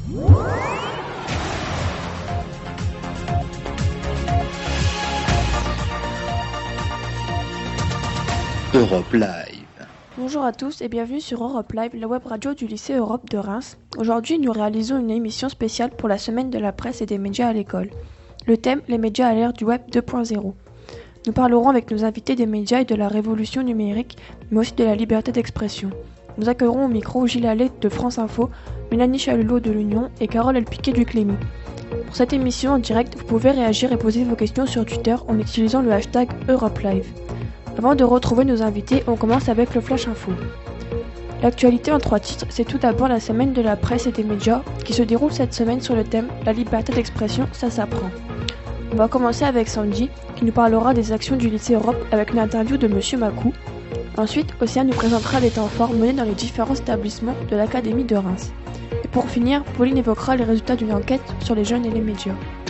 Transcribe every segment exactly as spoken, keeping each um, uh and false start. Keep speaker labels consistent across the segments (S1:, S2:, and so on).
S1: Europe Live.
S2: Bonjour à tous et bienvenue sur Europe Live, la web radio du lycée Europe de Reims. Aujourd'hui, nous réalisons une émission spéciale pour la semaine de la presse et des médias à l'école. Le thème, les médias à l'ère du web deux point zéro. Nous parlerons avec nos invités des médias et de la révolution numérique, mais aussi de la liberté d'expression. Nous accueillerons au micro Gilles Allais de France Info, Mélanie Chalulot de l'Union et Carole Elpiquet du Clémy. Pour cette émission en direct, vous pouvez réagir et poser vos questions sur Twitter en utilisant le hashtag Europe Live. Avant de retrouver nos invités, on commence avec le Flash Info. L'actualité en trois titres, c'est tout d'abord la semaine de la presse et des médias qui se déroule cette semaine sur le thème « La liberté d'expression, ça s'apprend ». On va commencer avec Sandy, qui nous parlera des actions du lycée Europe avec une interview de Monsieur Macou. Ensuite, Océane nous présentera les temps forts menés dans les différents établissements de l'Académie de Reims. Et pour finir, Pauline évoquera les résultats d'une enquête sur les jeunes et les médias.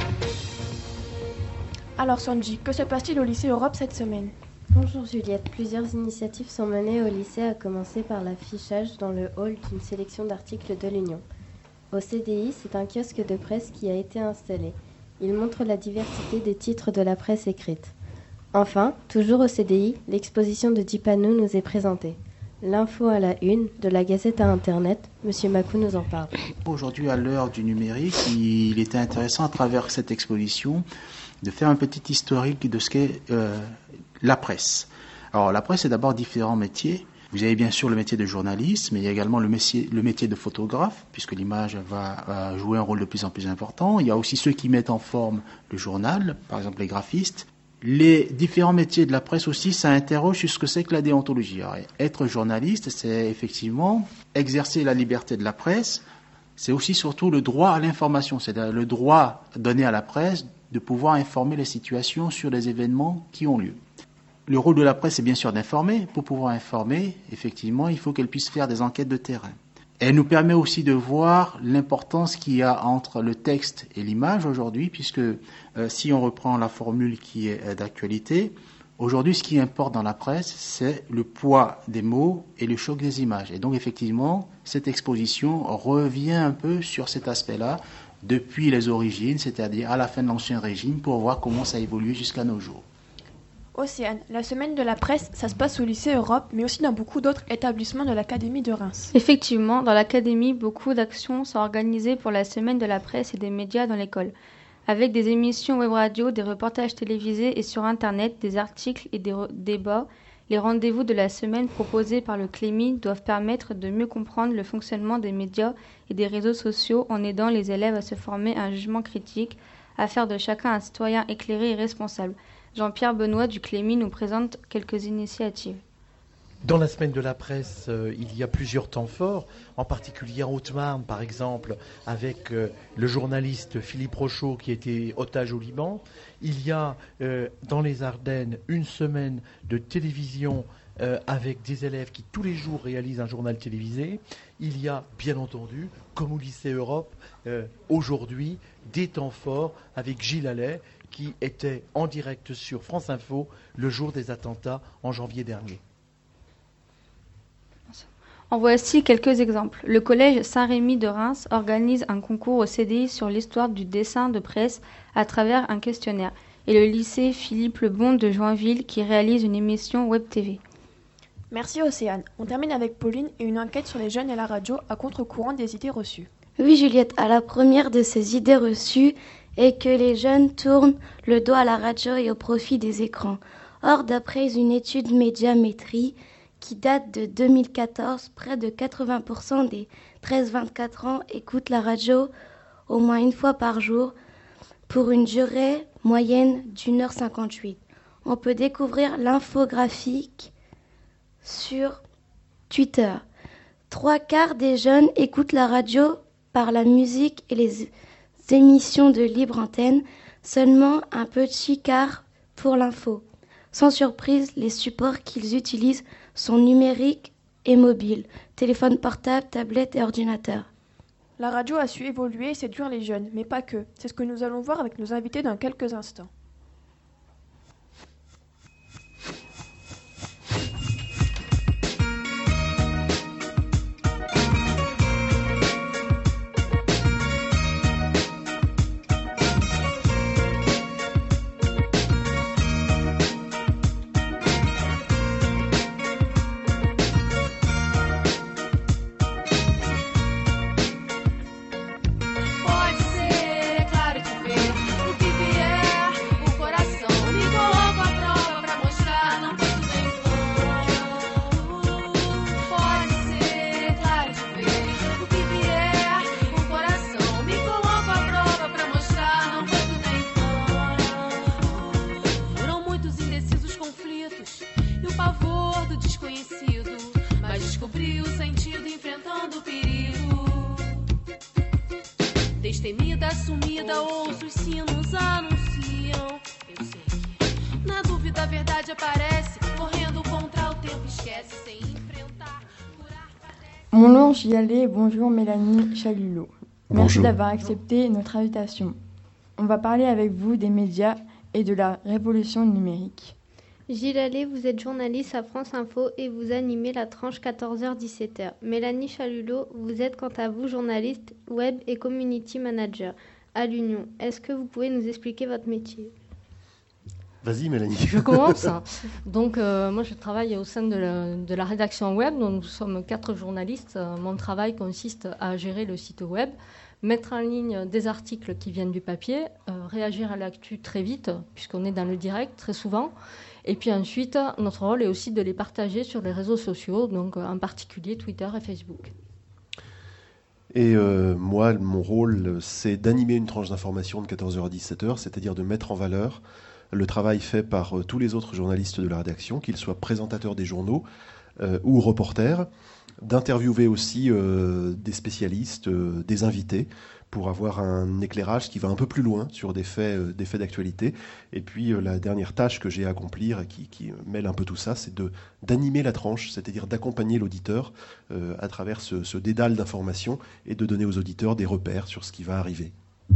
S2: Alors Sandy, que se passe-t-il au lycée Europe cette semaine ?
S3: Bonjour Juliette, plusieurs initiatives sont menées au lycée, à commencer par l'affichage dans le hall d'une sélection d'articles de l'Union. Au C D I, c'est un kiosque de presse qui a été installé. Il montre la diversité des titres de la presse écrite. Enfin, toujours au C D I, l'exposition de dix panneaux nous est présentée. L'info à la une, de la Gazette à Internet, Monsieur Macou nous en parle.
S4: Aujourd'hui, à l'heure du numérique, il était intéressant à travers cette exposition de faire un petit historique de ce qu'est euh, la presse. Alors la presse, c'est d'abord différents métiers. Vous avez bien sûr le métier de journaliste, mais il y a également le métier, le métier de photographe, puisque l'image va, va jouer un rôle de plus en plus important. Il y a aussi ceux qui mettent en forme le journal, par exemple les graphistes. Les différents métiers de la presse aussi, ça interroge sur ce que c'est que la déontologie. Alors, être journaliste, c'est effectivement exercer la liberté de la presse. C'est aussi surtout le droit à l'information, c'est-à-dire le droit donné à la presse de pouvoir informer les situations sur les événements qui ont lieu. Le rôle de la presse est bien sûr d'informer. Pour pouvoir informer, effectivement, il faut qu'elle puisse faire des enquêtes de terrain. Elle nous permet aussi de voir l'importance qu'il y a entre le texte et l'image aujourd'hui, puisque euh, si on reprend la formule qui est euh, d'actualité, aujourd'hui ce qui importe dans la presse, c'est le poids des mots et le choc des images. Et donc effectivement, cette exposition revient un peu sur cet aspect-là, depuis les origines, c'est-à-dire à la fin de l'Ancien Régime, pour voir comment ça a évolué jusqu'à nos jours.
S2: Océane, la semaine de la presse, ça se passe au lycée Europe, mais aussi dans beaucoup d'autres établissements de l'Académie de Reims.
S5: Effectivement, dans l'Académie, beaucoup d'actions sont organisées pour la semaine de la presse et des médias dans l'école, avec des émissions web radio, des reportages télévisés et sur Internet, des articles et des re- débats. Les rendez-vous de la semaine proposés par le Clémy doivent permettre de mieux comprendre le fonctionnement des médias et des réseaux sociaux en aidant les élèves à se former un jugement critique, à faire de chacun un citoyen éclairé et responsable. Jean-Pierre Benoît du Clémy nous présente quelques initiatives.
S6: Dans la semaine de la presse, euh, il y a plusieurs temps forts, en particulier en Haute-Marne, par exemple, avec euh, le journaliste Philippe Rochaud qui était otage au Liban. Il y a euh, dans les Ardennes une semaine de télévision euh, avec des élèves qui tous les jours réalisent un journal télévisé. Il y a, bien entendu, comme au lycée Europe, euh, aujourd'hui, des temps forts avec Gilles Allais qui était en direct sur France Info le jour des attentats en janvier dernier.
S5: En voici quelques exemples. Le collège Saint-Rémy de Reims organise un concours au C D I sur l'histoire du dessin de presse à travers un questionnaire. Et le lycée Philippe Lebon de Joinville qui réalise une émission Web T V.
S2: Merci Océane. On termine avec Pauline et une enquête sur les jeunes et la radio à contre-courant des idées reçues.
S7: Oui Juliette, à la première de ces idées reçues est que les jeunes tournent le dos à la radio et au profit des écrans. Or, d'après une étude Médiamétrie, qui date de deux mille quatorze, près de quatre-vingts pour cent des treize vingt-quatre ans écoutent la radio au moins une fois par jour pour une durée moyenne d'une heure cinquante-huit. On peut découvrir l'infographique sur Twitter. Trois quarts des jeunes écoutent la radio par la musique et les émissions de libre antenne, seulement un petit quart pour l'info. Sans surprise, les supports qu'ils utilisent sont numériques et mobiles, téléphone portable, tablette et ordinateur.
S2: La radio a su évoluer et séduire les jeunes, mais pas que. C'est ce que nous allons voir avec nos invités dans quelques instants.
S1: destemida, sumida, ouço os sinos anunciam. Eu sei que na dúvida a verdade aparece, correndo contra o tempo esquece, sem enfrentar.
S8: Bonjour Gialet, bonjour Mélanie Chalulot. Merci
S9: Bonjour.
S8: d'avoir accepté notre invitation. On va parler avec vous des médias et de la révolution numérique.
S10: Gilles Allais, vous êtes journaliste à France Info et vous animez la tranche quatorze heures dix-sept heures. Mélanie Chalulot, vous êtes quant à vous journaliste web et community manager à l'Union. Est-ce que vous pouvez nous expliquer votre métier ?
S9: Vas-y Mélanie.
S11: Je commence. Donc euh, moi je travaille au sein de la, de la rédaction web, donc nous sommes quatre journalistes. Mon travail consiste à gérer le site web, mettre en ligne des articles qui viennent du papier, euh, réagir à l'actu très vite, puisqu'on est dans le direct très souvent. Et puis ensuite, notre rôle est aussi de les partager sur les réseaux sociaux, donc en particulier Twitter et Facebook.
S9: Et euh, moi, mon rôle, c'est d'animer une tranche d'information de quatorze heures à dix-sept heures, c'est-à-dire de mettre en valeur le travail fait par euh, tous les autres journalistes de la rédaction, qu'ils soient présentateurs des journaux euh, ou reporters, d'interviewer aussi euh, des spécialistes, euh, des invités, pour avoir un éclairage qui va un peu plus loin sur des faits, euh, des faits d'actualité. Et puis euh, la dernière tâche que j'ai à accomplir et qui, qui mêle un peu tout ça, c'est de, d'animer la tranche, c'est-à-dire d'accompagner l'auditeur euh, à travers ce, ce dédale d'informations et de donner aux auditeurs des repères sur ce qui va arriver.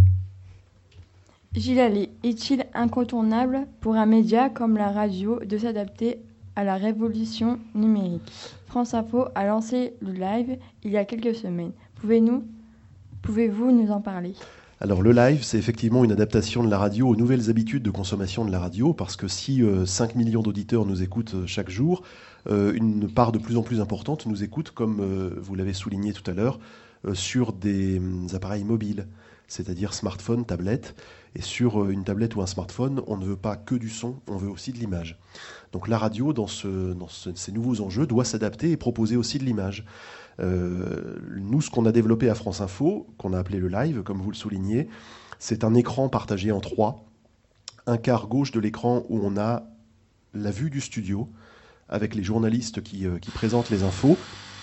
S8: Gilles Allais, est-il incontournable pour un média comme la radio de s'adapter à la révolution numérique ? France Info a lancé le live il y a quelques semaines. Pouvez-nous, pouvez-vous nous en parler ?
S9: Alors le live, c'est effectivement une adaptation de la radio aux nouvelles habitudes de consommation de la radio, parce que si euh, cinq millions d'auditeurs nous écoutent euh, chaque jour, euh, une part de plus en plus importante nous écoute, comme euh, vous l'avez souligné tout à l'heure, euh, sur des euh, appareils mobiles, c'est-à-dire smartphone, tablette. Et sur euh, une tablette ou un smartphone, on ne veut pas que du son, on veut aussi de l'image. Donc la radio, dans, ce, dans ce, ces nouveaux enjeux, doit s'adapter et proposer aussi de l'image. Euh, nous, ce qu'on a développé à France Info, qu'on a appelé le live, comme vous le soulignez, c'est un écran partagé en trois. Un quart gauche de l'écran où on a la vue du studio, avec les journalistes qui, euh, qui présentent les infos.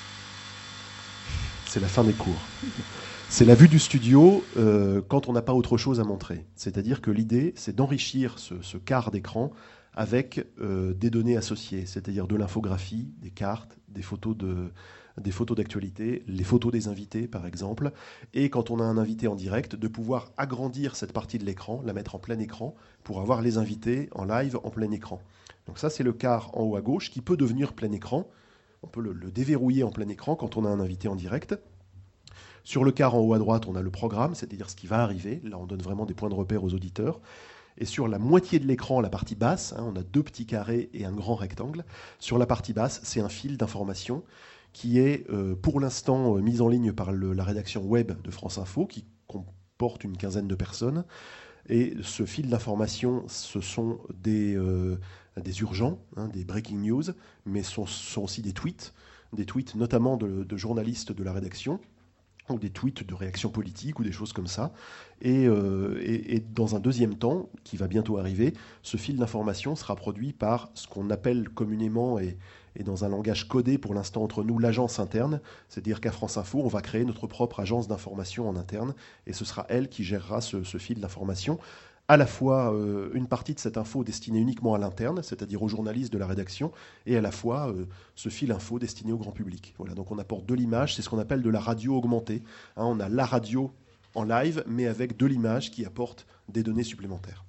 S9: C'est la fin des cours. C'est la vue du studio euh, quand on n'a pas autre chose à montrer. C'est-à-dire que l'idée, c'est d'enrichir ce, ce quart d'écran avec euh, des données associées, c'est-à-dire de l'infographie, des cartes, des photos de, des photos d'actualité, les photos des invités par exemple, et quand on a un invité en direct, de pouvoir agrandir cette partie de l'écran, la mettre en plein écran, pour avoir les invités en live en plein écran. Donc ça, c'est le quart en haut à gauche qui peut devenir plein écran. On peut le, le déverrouiller en plein écran quand on a un invité en direct. Sur le quart en haut à droite, on a le programme, c'est-à-dire ce qui va arriver. Là, on donne vraiment des points de repère aux auditeurs. Et sur la moitié de l'écran, la partie basse, hein, on a deux petits carrés et un grand rectangle. Sur la partie basse, c'est un fil d'information qui est euh, pour l'instant euh, mis en ligne par le, la rédaction web de France Info, qui comporte une quinzaine de personnes. Et ce fil d'information, ce sont des, euh, des urgents, hein, des breaking news, mais ce sont, sont aussi des tweets, des tweets notamment de, de journalistes de la rédaction, ou des tweets de réaction politique ou des choses comme ça. Et, euh, et, et dans un deuxième temps, qui va bientôt arriver, ce fil d'information sera produit par ce qu'on appelle communément, et, et dans un langage codé pour l'instant entre nous, l'agence interne. C'est-à-dire qu'à France Info, on va créer notre propre agence d'information en interne, et ce sera elle qui gérera ce, ce fil d'information. À la fois euh, une partie de cette info destinée uniquement à l'interne, c'est-à-dire aux journalistes de la rédaction, et à la fois euh, ce fil info destiné au grand public. Voilà, donc on apporte de l'image, c'est ce qu'on appelle de la radio augmentée. Hein, on a la radio en live, mais avec de l'image qui apporte des données supplémentaires.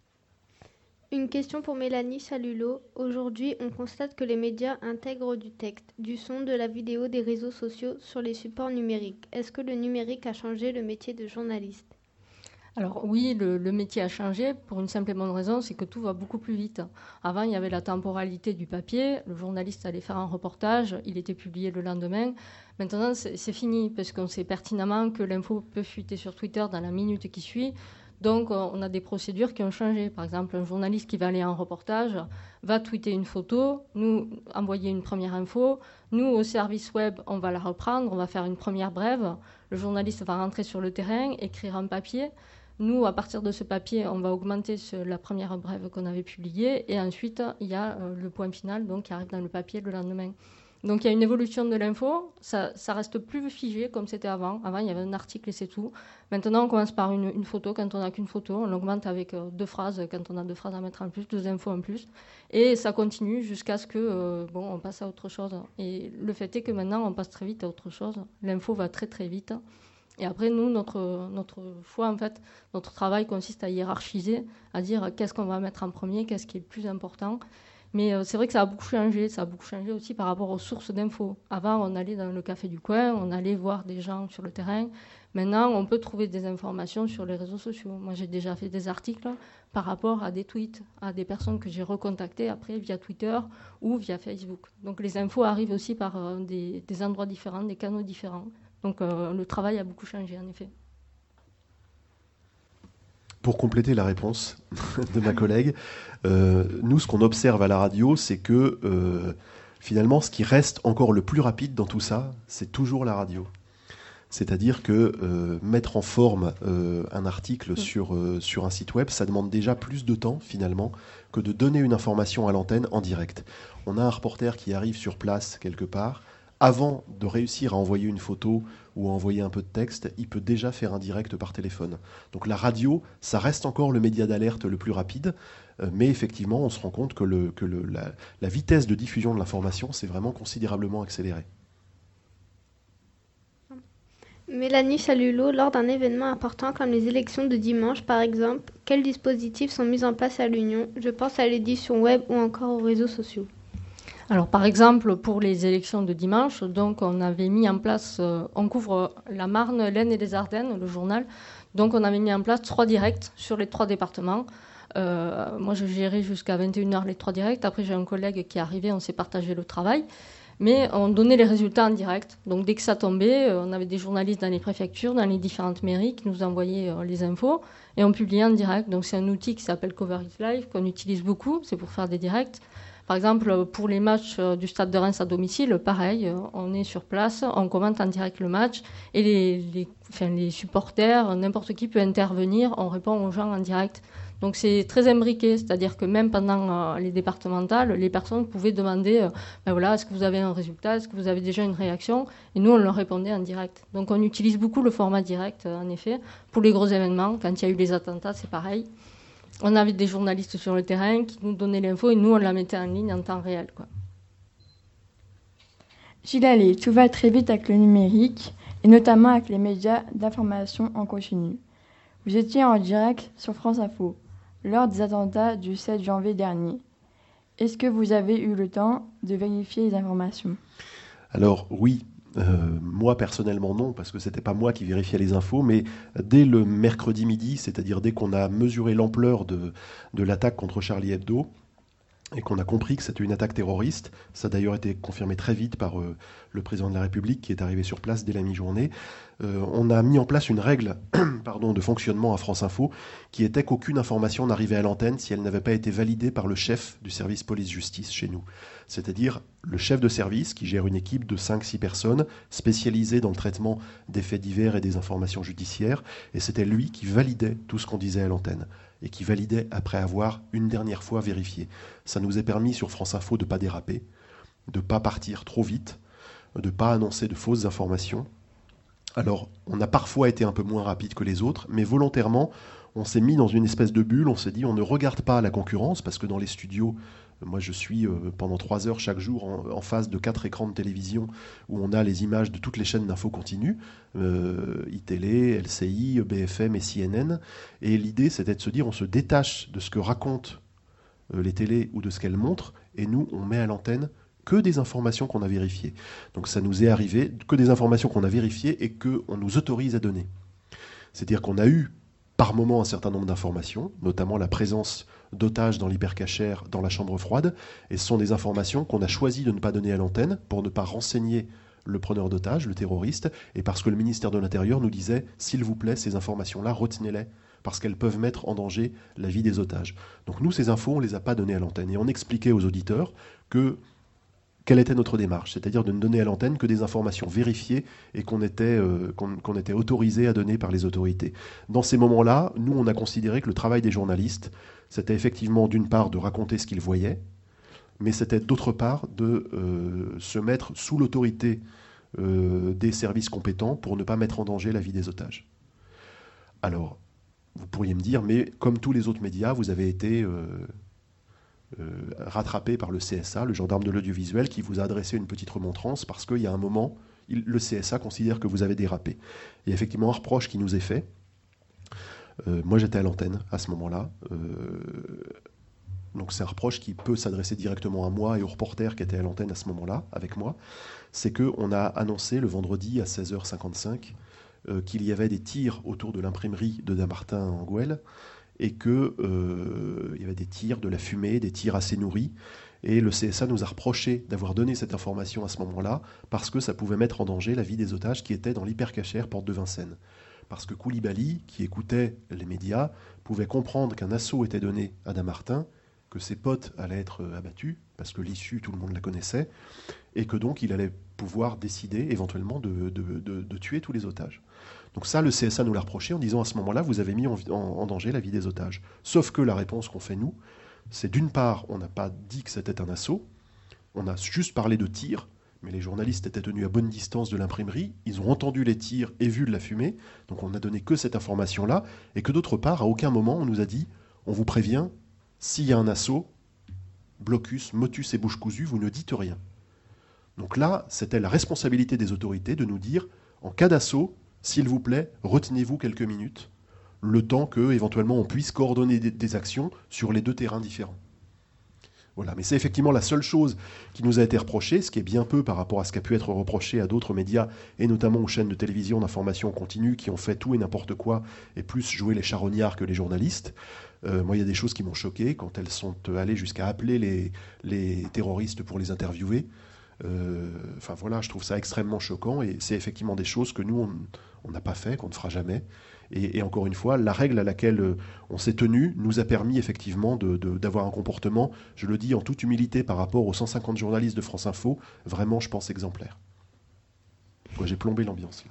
S10: Une question pour Mélanie Chalulot. Aujourd'hui, on constate que les médias intègrent du texte, du son, de la vidéo, des réseaux sociaux sur les supports numériques. Est-ce que le numérique a changé le métier de journaliste ?
S11: Alors oui, le, le métier a changé pour une simple et bonne raison, c'est que tout va beaucoup plus vite. Avant, il y avait la temporalité du papier, le journaliste allait faire un reportage, il était publié le lendemain. Maintenant, c'est, c'est fini, parce qu'on sait pertinemment que l'info peut fuiter sur Twitter dans la minute qui suit. Donc, on a des procédures qui ont changé. Par exemple, un journaliste qui va aller en reportage va tweeter une photo, nous envoyer une première info. Nous, au service web, on va la reprendre, on va faire une première brève. Le journaliste va rentrer sur le terrain, écrire un papier. Nous, à partir de ce papier, on va augmenter ce, la première brève qu'on avait publiée. Et ensuite, il y a euh, le point final donc, qui arrive dans le papier le lendemain. Donc il y a une évolution de l'info, ça, ça reste plus figé comme c'était avant. Avant, il y avait un article et c'est tout. Maintenant, on commence par une, une photo quand on n'a qu'une photo. On augmente avec euh, deux phrases quand on a deux phrases à mettre en plus, deux infos en plus. Et ça continue jusqu'à ce que euh, bon, on passe à autre chose. Et le fait est que maintenant, on passe très vite à autre chose. L'info va très très vite. Et après, nous, notre, notre choix, en fait, notre travail consiste à hiérarchiser, à dire qu'est-ce qu'on va mettre en premier, qu'est-ce qui est le plus important. Mais euh, c'est vrai que ça a beaucoup changé. Ça a beaucoup changé aussi par rapport aux sources d'infos. Avant, on allait dans le café du coin, on allait voir des gens sur le terrain. Maintenant, on peut trouver des informations sur les réseaux sociaux. Moi, j'ai déjà fait des articles par rapport à des tweets, à des personnes que j'ai recontactées après via Twitter ou via Facebook. Donc les infos arrivent aussi par euh, des, des endroits différents, des canaux différents. Donc euh, le travail a beaucoup changé, en effet.
S9: Pour compléter la réponse de ma collègue, euh, nous, ce qu'on observe à la radio, c'est que euh, finalement, ce qui reste encore le plus rapide dans tout ça, c'est toujours la radio. C'est-à-dire que euh, mettre en forme euh, un article sur, euh, sur un site web, ça demande déjà plus de temps, finalement, que de donner une information à l'antenne en direct. On a un reporter qui arrive sur place, quelque part. Avant de réussir à envoyer une photo ou à envoyer un peu de texte, il peut déjà faire un direct par téléphone. Donc la radio, ça reste encore le média d'alerte le plus rapide, euh, mais effectivement, on se rend compte que, le, que le, la, la vitesse de diffusion de l'information s'est vraiment considérablement accélérée.
S10: Mélanie Chalulot, lors d'un événement important comme les élections de dimanche, par exemple, quels dispositifs sont mis en place à l'Union ? Je pense à l'édition web ou encore aux réseaux sociaux.
S11: Alors, par exemple, pour les élections de dimanche, donc on avait mis en place, euh, on couvre la Marne, l'Aisne et les Ardennes, le journal. Donc, on avait mis en place trois directs sur les trois départements. Euh, moi, je gérais jusqu'à vingt et une heures les trois directs. Après, j'ai un collègue qui est arrivé, on s'est partagé le travail. Mais on donnait les résultats en direct. Donc, dès que ça tombait, on avait des journalistes dans les préfectures, dans les différentes mairies qui nous envoyaient euh, les infos et on publiait en direct. Donc, c'est un outil qui s'appelle Cover It Live qu'on utilise beaucoup. C'est pour faire des directs. Par exemple, pour les matchs du Stade de Reims à domicile, pareil, on est sur place, on commente en direct le match et les, les, enfin, les supporters, n'importe qui peut intervenir, on répond aux gens en direct. Donc c'est très imbriqué, c'est-à-dire que même pendant les départementales, les personnes pouvaient demander euh, ben voilà, est-ce que vous avez un résultat, est-ce que vous avez déjà une réaction ? Et nous, on leur répondait en direct. Donc on utilise beaucoup le format direct, en effet, pour les gros événements. Quand il y a eu les attentats, c'est pareil. On avait des journalistes sur le terrain qui nous donnaient l'info et nous, on la mettait en ligne en temps réel, quoi.
S8: Gilles Allais, tout va très vite avec le numérique et notamment avec les médias d'information en continu. Vous étiez en direct sur France Info lors des attentats du sept janvier dernier. Est-ce que vous avez eu le temps de vérifier les informations ?
S9: Alors oui. Euh, moi personnellement non, parce que c'était pas moi qui vérifiais les infos, mais dès le mercredi midi, c'est-à-dire dès qu'on a mesuré l'ampleur de, de l'attaque contre Charlie Hebdo et qu'on a compris que c'était une attaque terroriste, ça a d'ailleurs été confirmé très vite par euh, le président de la République qui est arrivé sur place dès la mi-journée, euh, on a mis en place une règle pardon, de fonctionnement à France Info qui était qu'aucune information n'arrivait à l'antenne si elle n'avait pas été validée par le chef du service police-justice chez nous. C'est-à-dire le chef de service qui gère une équipe de cinq six personnes spécialisée dans le traitement des faits divers et des informations judiciaires. Et c'était lui qui validait tout ce qu'on disait à l'antenne et qui validait après avoir une dernière fois vérifié. Ça nous a permis sur France Info de ne pas déraper, de ne pas partir trop vite, de ne pas annoncer de fausses informations. Alors, on a parfois été un peu moins rapide que les autres, mais volontairement, on s'est mis dans une espèce de bulle, on s'est dit on ne regarde pas la concurrence, parce que dans les studios, moi je suis euh, pendant trois heures chaque jour en, en face de quatre écrans de télévision où on a les images de toutes les chaînes d'infos continues, euh, iTélé, L C I, B F M et C N N, et l'idée c'était de se dire on se détache de ce que racontent euh, les télés ou de ce qu'elles montrent, et nous on met à l'antenne que des informations qu'on a vérifiées. Donc ça nous est arrivé, que des informations qu'on a vérifiées et qu'on nous autorise à donner. C'est-à-dire qu'on a eu par moment un certain nombre d'informations, notamment la présence d'otages dans l'hypercachère, dans la chambre froide, et ce sont des informations qu'on a choisi de ne pas donner à l'antenne pour ne pas renseigner le preneur d'otages, le terroriste, et parce que le ministère de l'Intérieur nous disait « s'il vous plaît, ces informations-là, retenez-les » parce qu'elles peuvent mettre en danger la vie des otages. Donc nous, ces infos, on ne les a pas données à l'antenne. Et on expliquait aux auditeurs que quelle était notre démarche, c'est-à-dire de ne donner à l'antenne que des informations vérifiées et qu'on était, euh, qu'on, qu'on était autorisé à donner par les autorités. Dans ces moments-là, nous, on a considéré que le travail des journalistes, c'était effectivement d'une part de raconter ce qu'ils voyaient, mais c'était d'autre part de euh, se mettre sous l'autorité euh, des services compétents pour ne pas mettre en danger la vie des otages. Alors, vous pourriez me dire, mais comme tous les autres médias, vous avez été euh, euh, rattrapé par le C S A, le gendarme de l'audiovisuel, qui vous a adressé une petite remontrance parce qu'il y a un moment, il, le C S A considère que vous avez dérapé. Il y a effectivement un reproche qui nous est fait. Euh, moi, j'étais à l'antenne à ce moment-là. Euh, donc, c'est un reproche qui peut s'adresser directement à moi et aux reporters qui étaient à l'antenne à ce moment-là, avec moi. C'est qu'on a annoncé le vendredi à seize heures cinquante-cinq euh, qu'il y avait des tirs autour de l'imprimerie de Dammartin en Gouel et qu'il euh, y avait des tirs, de la fumée, des tirs assez nourris. Et le C S A nous a reproché d'avoir donné cette information à ce moment-là parce que ça pouvait mettre en danger la vie des otages qui étaient dans l'hypercachère porte de Vincennes. Parce que Koulibaly, qui écoutait les médias, pouvait comprendre qu'un assaut était donné à Dammartin, que ses potes allaient être abattus, parce que l'issue, tout le monde la connaissait, et que donc il allait pouvoir décider éventuellement de, de, de, de tuer tous les otages. Donc ça, le C S A nous l'a reproché en disant à ce moment-là, vous avez mis en, en, en danger la vie des otages. Sauf que la réponse qu'on fait nous, c'est d'une part, on n'a pas dit que c'était un assaut, on a juste parlé de tirs, mais les journalistes étaient tenus à bonne distance de l'imprimerie, ils ont entendu les tirs et vu de la fumée, donc on n'a donné que cette information-là, et que d'autre part, à aucun moment, on nous a dit, on vous prévient, s'il y a un assaut, blocus, motus et bouche cousue, vous ne dites rien. Donc là, c'était la responsabilité des autorités de nous dire, en cas d'assaut, s'il vous plaît, retenez-vous quelques minutes, le temps que, éventuellement, on puisse coordonner des, des actions sur les deux terrains différents. Voilà, mais c'est effectivement la seule chose qui nous a été reprochée, ce qui est bien peu par rapport à ce qui a pu être reproché à d'autres médias, et notamment aux chaînes de télévision d'information continue qui ont fait tout et n'importe quoi, et plus joué les charognards que les journalistes. Euh, moi, il y a des choses qui m'ont choqué quand elles sont allées jusqu'à appeler les, les terroristes pour les interviewer. Euh, enfin voilà, je trouve ça extrêmement choquant, et c'est effectivement des choses que nous, on n'a pas fait, qu'on ne fera jamais. Et, et encore une fois, la règle à laquelle on s'est tenu nous a permis effectivement de, de, d'avoir un comportement, je le dis en toute humilité par rapport aux cent cinquante journalistes de France Info, vraiment, je pense, exemplaire. Moi, j'ai plombé l'ambiance.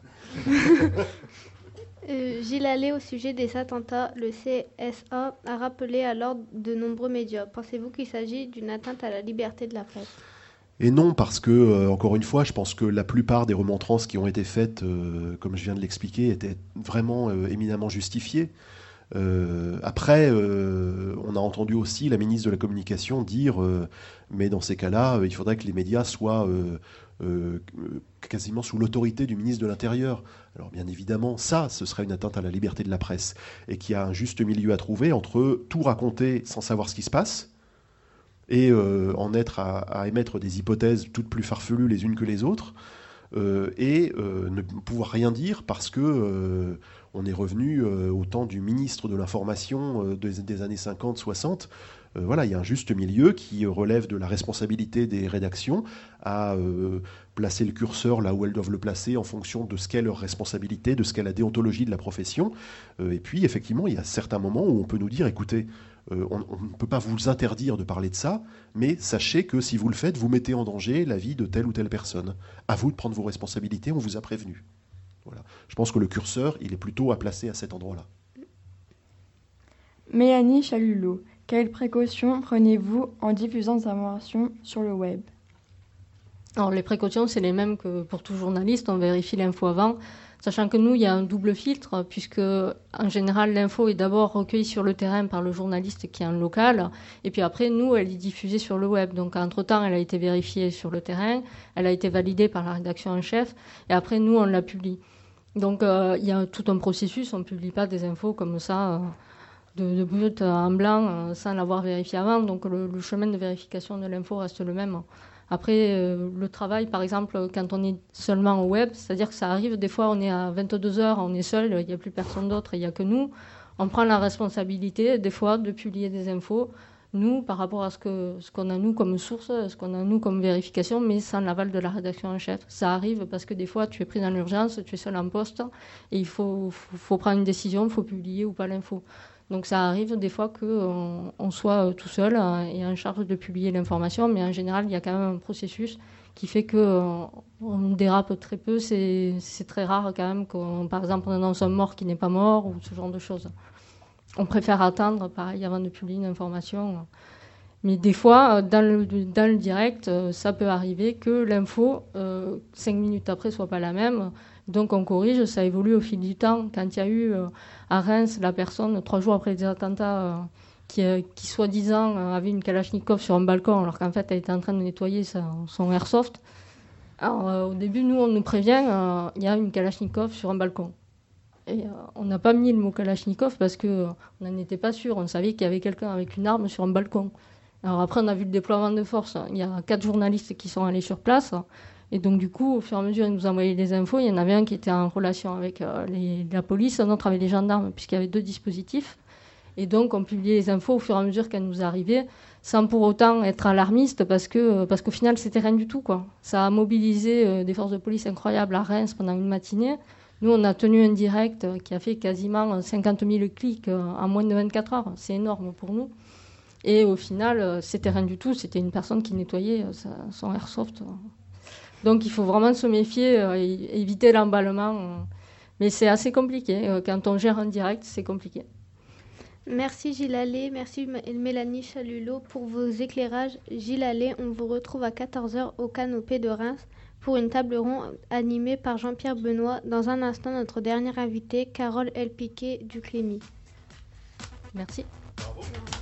S10: euh, Gilles Allais, au sujet des attentats, le C S A a rappelé à l'ordre de nombreux médias. Pensez-vous qu'il s'agit d'une atteinte à la liberté de la presse ?
S9: Et non, parce que, euh, encore une fois, je pense que la plupart des remontrances qui ont été faites, euh, comme je viens de l'expliquer, étaient vraiment euh, éminemment justifiées. Euh, après, euh, on a entendu aussi la ministre de la Communication dire euh, mais dans ces cas-là, euh, il faudrait que les médias soient euh, euh, quasiment sous l'autorité du ministre de l'Intérieur. Alors bien évidemment, ça, ce serait une atteinte à la liberté de la presse, et qu'il y a un juste milieu à trouver entre tout raconter sans savoir ce qui se passe, et euh, en être à, à émettre des hypothèses toutes plus farfelues les unes que les autres, euh, et euh, ne pouvoir rien dire parce que euh, on est revenu euh, au temps du ministre de l'Information euh, des, des années cinquante soixante. Euh, voilà, il y a un juste milieu qui relève de la responsabilité des rédactions à euh, placer le curseur là où elles doivent le placer en fonction de ce qu'est leur responsabilité, de ce qu'est la déontologie de la profession. Euh, et puis, effectivement, il y a certains moments où on peut nous dire, écoutez, Euh, on ne peut pas vous interdire de parler de ça, mais sachez que si vous le faites, vous mettez en danger la vie de telle ou telle personne. À vous de prendre vos responsabilités, on vous a prévenu. Voilà. Je pense que le curseur, il est plutôt à placer à cet endroit-là.
S8: Mélanie Chalulot, quelles précautions prenez-vous en diffusant des informations sur le web ?
S11: Alors, les précautions, c'est les mêmes que pour tout journaliste. On vérifie l'info avant, sachant que nous, il y a un double filtre, puisque en général, l'info est d'abord recueillie sur le terrain par le journaliste qui est en local, et puis après, nous, elle est diffusée sur le web. Donc, entre-temps, elle a été vérifiée sur le terrain, elle a été validée par la rédaction en chef, et après, nous, on la publie. Donc, euh, il y a tout un processus, on ne publie pas des infos comme ça, euh, de, de but en blanc, euh, sans l'avoir vérifié avant. Donc, le, le chemin de vérification de l'info reste le même. Après, euh, le travail, par exemple, quand on est seulement au web, c'est-à-dire que ça arrive, des fois on est à vingt-deux heures, on est seul, il n'y a plus personne d'autre, il n'y a que nous. On prend la responsabilité, des fois, de publier des infos, nous, par rapport à ce, que, ce qu'on a nous comme source, ce qu'on a nous comme vérification, mais sans l'aval de la rédaction en chef. Ça arrive parce que des fois, tu es pris dans l'urgence, tu es seul en poste, et il faut, faut, faut prendre une décision, il faut publier ou pas l'info. Donc ça arrive des fois qu'on on soit tout seul et en charge de publier l'information, mais en général, il y a quand même un processus qui fait qu'on on dérape très peu. C'est, c'est très rare quand même qu'on, par exemple, on annonce un mort qui n'est pas mort ou ce genre de choses. On préfère attendre, pareil, avant de publier une information. Mais des fois, dans le, dans le direct, ça peut arriver que l'info, euh, cinq minutes après, soit pas la même. Donc on corrige, ça évolue au fil du temps. Quand il y a eu euh, à Reims la personne, trois jours après les attentats, euh, qui, euh, qui soi-disant euh, avait une Kalachnikov sur un balcon, alors qu'en fait elle était en train de nettoyer sa, son airsoft. Alors euh, au début, nous, on nous prévient, euh, il y a une Kalachnikov sur un balcon. Et euh, on n'a pas mis le mot Kalachnikov parce qu'on euh, n'en était pas sûr. On savait qu'il y avait quelqu'un avec une arme sur un balcon. Alors après, on a vu le déploiement de force. Il y a quatre journalistes qui sont allés sur place. Et donc, du coup, au fur et à mesure, ils nous envoyaient des infos. Il y en avait un qui était en relation avec euh, les, la police, un autre avec les gendarmes, puisqu'il y avait deux dispositifs. Et donc, on publiait les infos au fur et à mesure qu'elles nous arrivaient, sans pour autant être alarmiste, parce, que, parce qu'au final, c'était rien du tout, quoi. Ça a mobilisé euh, des forces de police incroyables à Reims pendant une matinée. Nous, on a tenu un direct qui a fait quasiment cinquante mille clics euh, en moins de vingt-quatre heures. C'est énorme pour nous. Et au final, c'était rien du tout. C'était une personne qui nettoyait son airsoft. Donc il faut vraiment se méfier et éviter l'emballement. Mais c'est assez compliqué. Quand on gère un direct, c'est compliqué.
S10: Merci Gilles Allais, merci Mélanie Chalulot pour vos éclairages. Gilles Allais, on vous retrouve à quatorze heures au Canopé de Reims pour une table ronde animée par Jean-Pierre Benoît. Dans un instant, notre dernière invitée, Carole Elpiquet du Clémy.
S11: Merci.
S10: Bravo.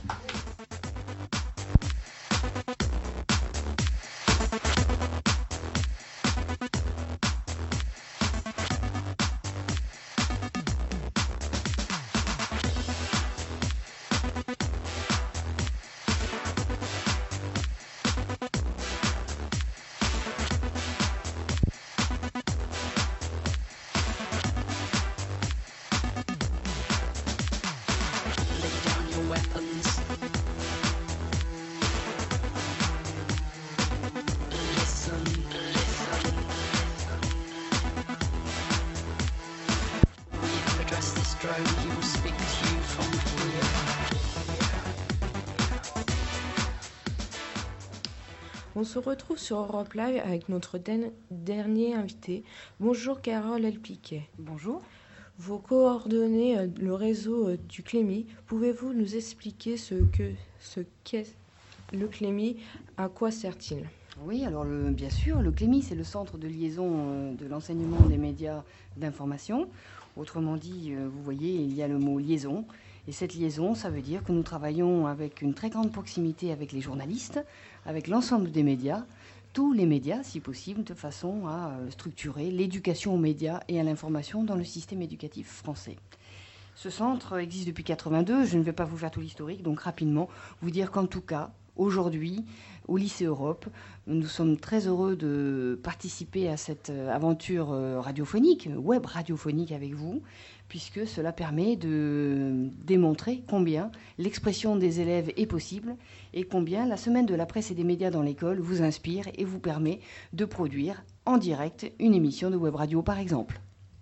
S2: On se retrouve sur Europe Live avec notre den- dernier invité. Bonjour Carole Elpiquet.
S12: Bonjour.
S2: Vous coordonnez euh, le réseau euh, du Clémy. Pouvez-vous nous expliquer ce que ce qu'est le Clémy? À quoi sert-il?
S12: Oui, alors le, bien sûr, le Clémy, c'est le centre de liaison euh, de l'enseignement des médias d'information. Autrement dit, euh, vous voyez, il y a le mot liaison. Et cette liaison, ça veut dire que nous travaillons avec une très grande proximité avec les journalistes, avec l'ensemble des médias, tous les médias, si possible, de façon à structurer l'éducation aux médias et à l'information dans le système éducatif français. Ce centre existe depuis quatre-vingt-deux, je ne vais pas vous faire tout l'historique, donc rapidement vous dire qu'en tout cas, aujourd'hui, au lycée Europe, nous sommes très heureux de participer à cette aventure radiophonique, web radiophonique avec vous, puisque cela permet de démontrer combien l'expression des élèves est possible et combien la semaine de la presse et des médias dans l'école vous inspire et vous permet de produire en direct une émission de web radio, par exemple.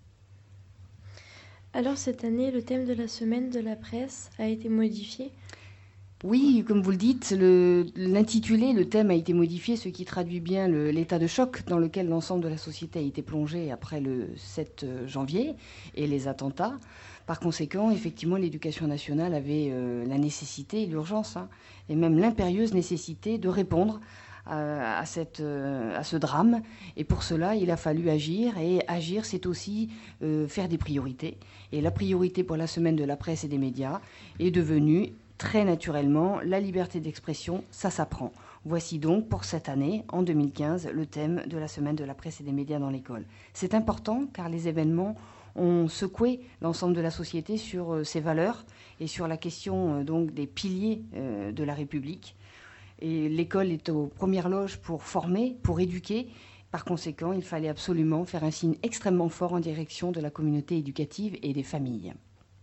S2: Alors cette année, le thème de la semaine de la presse a été modifié ?
S12: Oui, comme vous le dites, le, l'intitulé, le thème a été modifié, ce qui traduit bien le, l'état de choc dans lequel l'ensemble de la société a été plongé après le sept janvier et les attentats. Par conséquent, effectivement, l'éducation nationale avait euh, la nécessité, l'urgence, hein, et même l'impérieuse nécessité de répondre à, à, cette, euh, à ce drame. Et pour cela, il a fallu agir. Et agir, c'est aussi euh, faire des priorités. Et la priorité pour la semaine de la presse et des médias est devenue très naturellement la liberté d'expression, ça s'apprend. Voici donc pour cette année, en deux mille quinze, le thème de la semaine de la presse et des médias dans l'école. C'est important car les événements ont secoué l'ensemble de la société sur euh, ses valeurs et sur la question euh, donc des piliers euh, de la République. Et l'école est aux premières loges pour former, pour éduquer. Par conséquent, il fallait absolument faire un signe extrêmement fort en direction de la communauté éducative et des familles.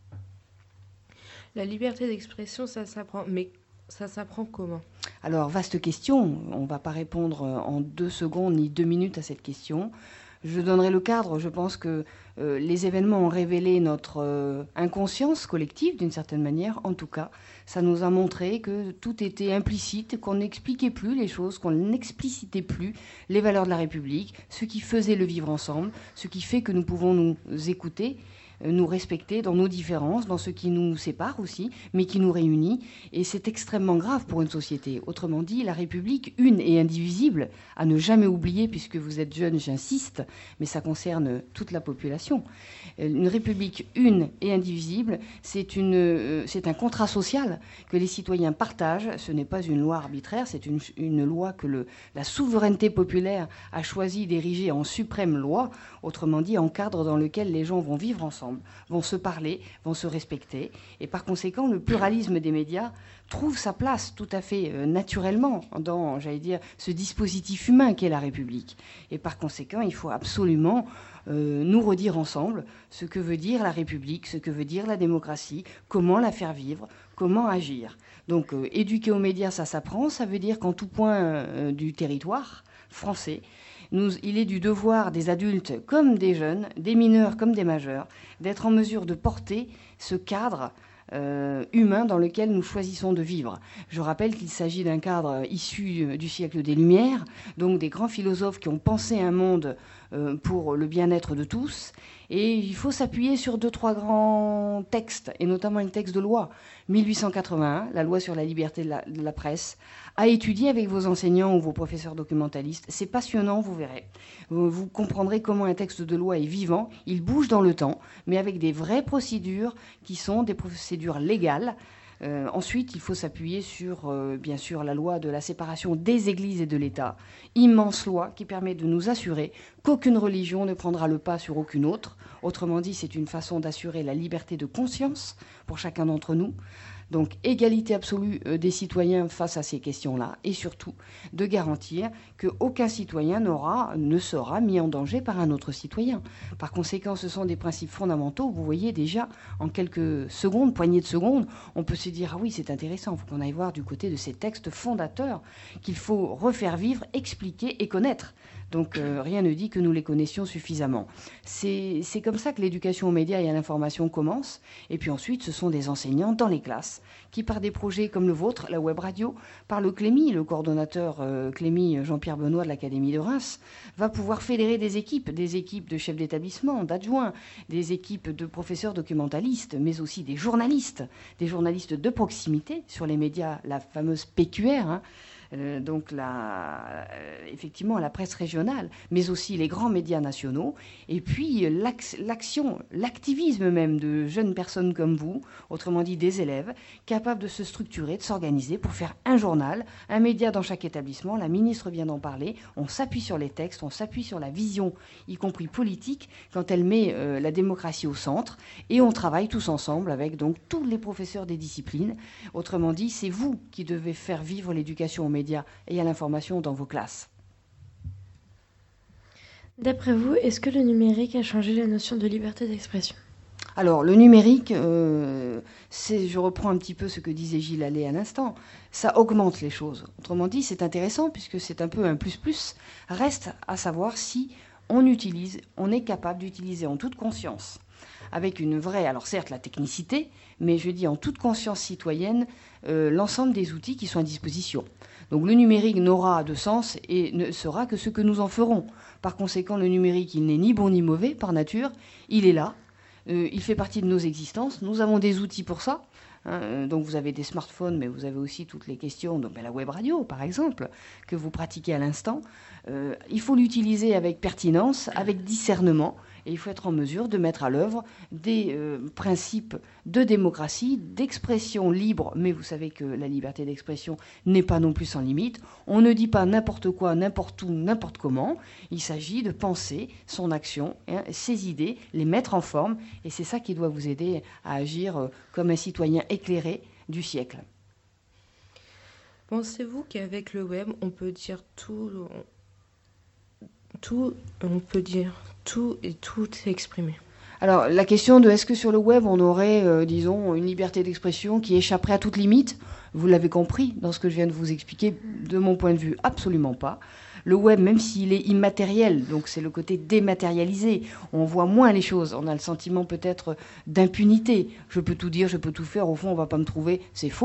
S2: La liberté d'expression, ça s'apprend, mais ça s'apprend comment ?
S12: Alors, vaste question. On ne va pas répondre en deux secondes ni deux minutes à cette question. Je donnerai le cadre. Je pense que euh, les événements ont révélé notre euh, inconscience collective, d'une certaine manière. En tout cas, ça nous a montré que tout était implicite, qu'on n'expliquait plus les choses, qu'on n'explicitait plus les valeurs de la République, ce qui faisait le vivre ensemble, ce qui fait que nous pouvons nous écouter, nous respecter dans nos différences, dans ce qui nous sépare aussi, mais qui nous réunit. Et c'est extrêmement grave pour une société. Autrement dit, la République, une et indivisible, à ne jamais oublier, puisque vous êtes jeune, j'insiste, mais ça concerne toute la population. Une République une et indivisible, c'est, une, euh, c'est un contrat social que les citoyens partagent. Ce n'est pas une loi arbitraire, c'est une, une loi que le, la souveraineté populaire a choisi d'ériger en suprême loi, autrement dit en cadre dans lequel les gens vont vivre ensemble, vont se parler, vont se respecter. Et par conséquent, le pluralisme des médias trouve sa place tout à fait euh, naturellement dans, j'allais dire, ce dispositif humain qu'est la République. Et par conséquent, il faut absolument euh, nous redire ensemble ce que veut dire la République, ce que veut dire la démocratie, comment la faire vivre, comment agir. Donc, euh, éduquer aux médias, ça s'apprend. Ça veut dire qu'en tout point euh, du territoire français, Nous, il est du devoir des adultes comme des jeunes, des mineurs comme des majeurs, d'être en mesure de porter ce cadre euh, humain dans lequel nous choisissons de vivre. Je rappelle qu'il s'agit d'un cadre issu du siècle des Lumières, donc des grands philosophes qui ont pensé un monde euh, pour le bien-être de tous. Et il faut s'appuyer sur deux, trois grands textes, et notamment le texte de loi. mille huit cent quatre-vingt-un, la loi sur la liberté de la, de la presse, à étudier avec vos enseignants ou vos professeurs documentalistes. C'est passionnant, vous verrez. Vous, vous comprendrez comment un texte de loi est vivant, il bouge dans le temps, mais avec des vraies procédures qui sont des procédures légales. Euh, ensuite, il faut s'appuyer sur, euh, bien sûr, la loi de la séparation des églises et de l'État. Immense loi qui permet de nous assurer qu'aucune religion ne prendra le pas sur aucune autre. Autrement dit, c'est une façon d'assurer la liberté de conscience pour chacun d'entre nous. Donc, égalité absolue des citoyens face à ces questions-là, et surtout de garantir qu'aucun citoyen n'aura, ne sera mis en danger par un autre citoyen. Par conséquent, ce sont des principes fondamentaux. Vous voyez déjà, en quelques secondes, poignées de secondes, on peut se dire « Ah oui, c'est intéressant, il faut qu'on aille voir du côté de ces textes fondateurs qu'il faut refaire vivre, expliquer et connaître ». Donc euh, rien ne dit que nous les connaissions suffisamment. C'est, c'est comme ça que l'éducation aux médias et à l'information commence. Et puis ensuite, ce sont des enseignants dans les classes qui, par des projets comme le vôtre, la web radio, par le Clémy, le coordonnateur euh, Clémy Jean-Pierre Benoît de l'Académie de Reims, va pouvoir fédérer des équipes, des équipes de chefs d'établissement, d'adjoints, des équipes de professeurs documentalistes, mais aussi des journalistes, des journalistes de proximité sur les médias, la fameuse P Q R, hein, Euh, donc la, euh, effectivement la presse régionale, mais aussi les grands médias nationaux, et puis l'action, l'activisme même de jeunes personnes comme vous, autrement dit des élèves, capables de se structurer, de s'organiser pour faire un journal, un média dans chaque établissement. La ministre vient d'en parler. On s'appuie sur les textes, on s'appuie sur la vision, y compris politique, quand elle met euh, la démocratie au centre, et on travaille tous ensemble avec donc tous les professeurs des disciplines. Autrement dit, c'est vous qui devez faire vivre l'éducation aux médias et à l'information dans vos classes.
S2: D'après vous, est-ce que le numérique a changé la notion de liberté d'expression ?
S12: Alors, le numérique, euh, c'est, je reprends un petit peu ce que disait Gilles Allais à l'instant, ça augmente les choses. Autrement dit, c'est intéressant puisque c'est un peu un plus-plus. Reste à savoir si on utilise, on est capable d'utiliser en toute conscience, avec une vraie, alors certes la technicité, mais je dis en toute conscience citoyenne, euh, l'ensemble des outils qui sont à disposition. Donc le numérique n'aura de sens et ne sera que ce que nous en ferons. Par conséquent, le numérique, il n'est ni bon ni mauvais par nature, il est là, euh, il fait partie de nos existences, nous avons des outils pour ça. Hein, donc vous avez des smartphones, mais vous avez aussi toutes les questions, donc, ben, la web radio par exemple, que vous pratiquez à l'instant. Euh, il faut l'utiliser avec pertinence, avec discernement, et il faut être en mesure de mettre à l'œuvre des euh, principes de démocratie, d'expression libre, mais vous savez que la liberté d'expression n'est pas non plus sans limite. On ne dit pas n'importe quoi, n'importe où, n'importe comment. Il s'agit de penser son action, hein, ses idées, les mettre en forme, et c'est ça qui doit vous aider à agir euh, comme un citoyen éclairé du siècle.
S13: Pensez-vous qu'avec le web, on peut dire tout, tout, on peut dire tout et tout exprimer?
S12: Alors, la question de est-ce que sur le web, on aurait, euh, disons, une liberté d'expression qui échapperait à toute limite, vous l'avez compris dans ce que je viens de vous expliquer, de mon point de vue, absolument pas. Le web, même s'il est immatériel, donc c'est le côté dématérialisé, on voit moins les choses, on a le sentiment peut-être d'impunité. Je peux tout dire, je peux tout faire, au fond, on ne va pas me trouver, c'est faux.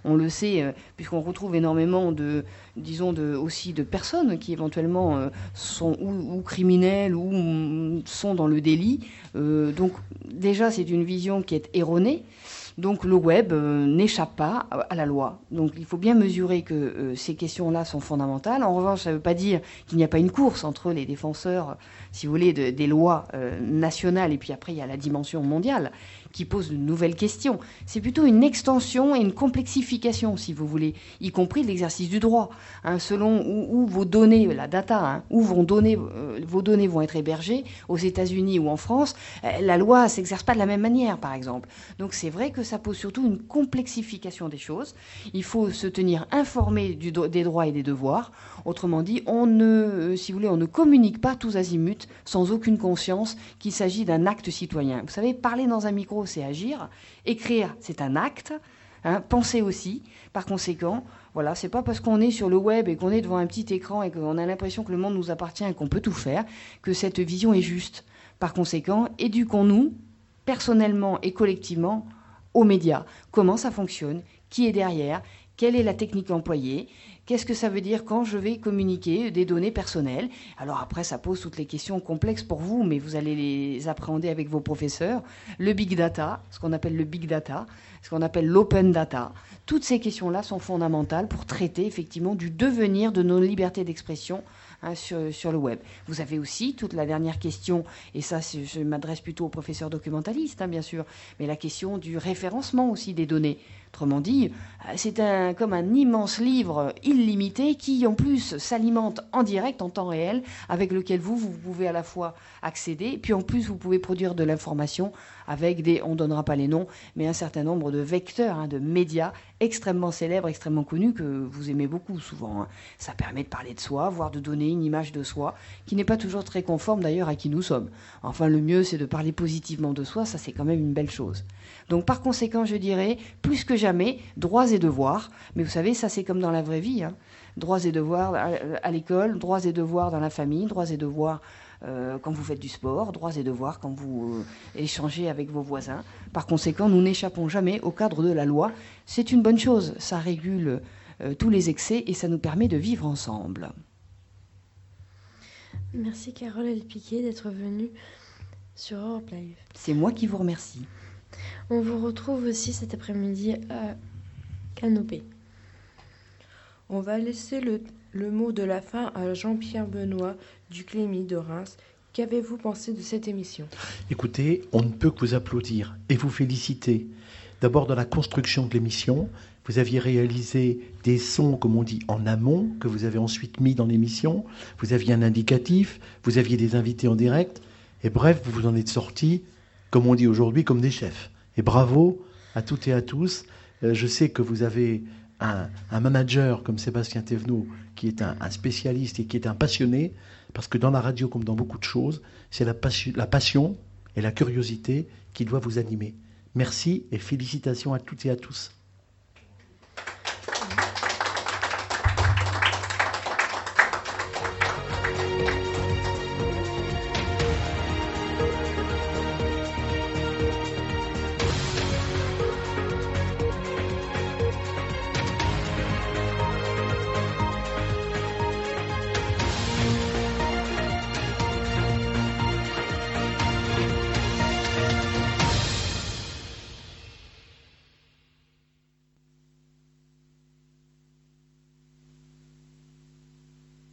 S12: On le sait, euh, puisqu'on retrouve énormément de, disons, de, aussi de personnes qui éventuellement euh, sont ou, ou criminelles ou mm, sont dans le délit. Euh, donc déjà, c'est une vision qui est erronée. Donc le web euh, n'échappe pas à la loi. Donc il faut bien mesurer que euh, ces questions-là sont fondamentales. En revanche, ça ne veut pas dire qu'il n'y a pas une course entre les défenseurs, si vous voulez, de, des lois euh, nationales et puis après il y a la dimension mondiale qui pose de nouvelles questions. C'est plutôt une extension et une complexification, si vous voulez, y compris de l'exercice du droit. Hein, selon où, où vos données, la data, hein, où vont donner, euh, vos données vont être hébergées, aux États-Unis ou en France, euh, la loi ne s'exerce pas de la même manière, par exemple. Donc c'est vrai que ça pose surtout une complexification des choses. Il faut se tenir informé du, des droits et des devoirs. Autrement dit, on ne, euh, si vous voulez, on ne communique pas tous azimuts sans aucune conscience qu'il s'agit d'un acte citoyen. Vous savez, parler dans un micro, c'est agir. Écrire, c'est un acte. Hein, penser aussi. Par conséquent, voilà, c'est pas parce qu'on est sur le web et qu'on est devant un petit écran et qu'on a l'impression que le monde nous appartient et qu'on peut tout faire que cette vision est juste. Par conséquent, éduquons-nous personnellement et collectivement aux médias. Comment ça fonctionne? Qui est derrière? Quelle est la technique employée? Qu'est-ce que ça veut dire quand je vais communiquer des données personnelles? Alors après, ça pose toutes les questions complexes pour vous, mais vous allez les appréhender avec vos professeurs. Le big data, ce qu'on appelle le big data, ce qu'on appelle l'open data. Toutes ces questions-là sont fondamentales pour traiter effectivement du devenir de nos libertés d'expression hein, sur, sur le web. Vous avez aussi toute la dernière question, et ça je m'adresse plutôt aux professeurs documentalistes, hein, bien sûr, mais la question du référencement aussi des données. Autrement dit, c'est un, comme un immense livre illimité qui, en plus, s'alimente en direct, en temps réel, avec lequel vous, vous pouvez à la fois accéder, puis en plus, vous pouvez produire de l'information avec des, on ne donnera pas les noms, mais un certain nombre de vecteurs, hein, de médias extrêmement célèbres, extrêmement connus, que vous aimez beaucoup souvent. Hein. Ça permet de parler de soi, voire de donner une image de soi, qui n'est pas toujours très conforme d'ailleurs à qui nous sommes. Enfin, le mieux, c'est de parler positivement de soi, ça c'est quand même une belle chose. Donc par conséquent, je dirais, plus que jamais, droits et devoirs. Mais vous savez, ça c'est comme dans la vraie vie. Hein. Droits et devoirs à, à l'école, droits et devoirs dans la famille, droits et devoirs euh, quand vous faites du sport, droits et devoirs quand vous euh, échangez avec vos voisins. Par conséquent, nous n'échappons jamais au cadre de la loi. C'est une bonne chose, ça régule euh, tous les excès et ça nous permet de vivre ensemble.
S2: Merci Carole Elpiquet d'être venue sur Europe Live.
S12: C'est moi qui vous remercie.
S2: On vous retrouve aussi cet après-midi à Canopée.
S13: On va laisser le, le mot de la fin à Jean-Pierre Benoît du Clémy de Reims. Qu'avez-vous pensé de cette émission?
S6: Écoutez, on ne peut que vous applaudir et vous féliciter. D'abord, dans la construction de l'émission, vous aviez réalisé des sons, comme on dit, en amont, que vous avez ensuite mis dans l'émission. Vous aviez un indicatif, vous aviez des invités en direct. Et bref, vous vous en êtes sortis, comme on dit aujourd'hui, comme des chefs. Et bravo à toutes et à tous. Euh, je sais que vous avez un, un manager comme Sébastien Thévenot, qui est un, un spécialiste et qui est un passionné, parce que dans la radio, comme dans beaucoup de choses, c'est la, passion, la passion et la curiosité qui doivent vous animer. Merci et félicitations à toutes et à tous.